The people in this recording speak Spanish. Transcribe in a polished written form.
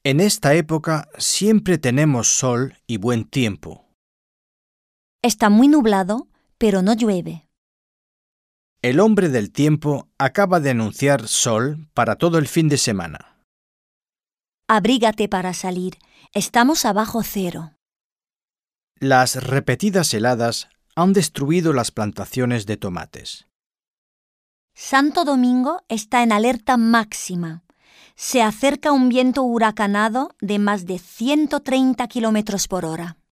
En esta época siempre tenemos sol y buen tiempo. Está muy nublado, pero no llueve. El hombre del tiempo acaba de anunciar sol para todo el fin de semana. Abrígate para salir. Estamos abajo cero. Las repetidas heladas han destruido las plantaciones de tomates. Santo Domingo está en alerta máxima. Se acerca un viento huracanado de más de 130 km/h.